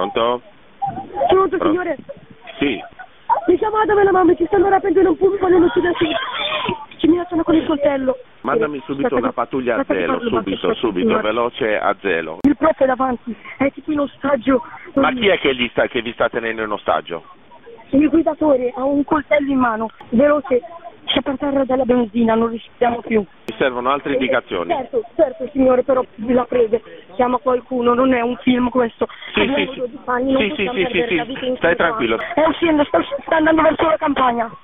Pronto? Pronto, signore? Sì. Mi chiamata la mamma, ci stanno rapendo un pubblico non ci minacciano con il coltello. Mandami subito una pattuglia a Zelo, subito, veloce a Zelo. Il prof è davanti, è tipo in ostaggio. Ma chi è che vi sta tenendo in ostaggio? Il guidatore ha un coltello in mano, veloce, c'è per terra della benzina, non riusciamo più. Mi servono altre indicazioni. Certo signore, però la prego, chiama qualcuno, non è un film questo. Sì, stai tranquillo. È uscendo, sta andando verso la campagna.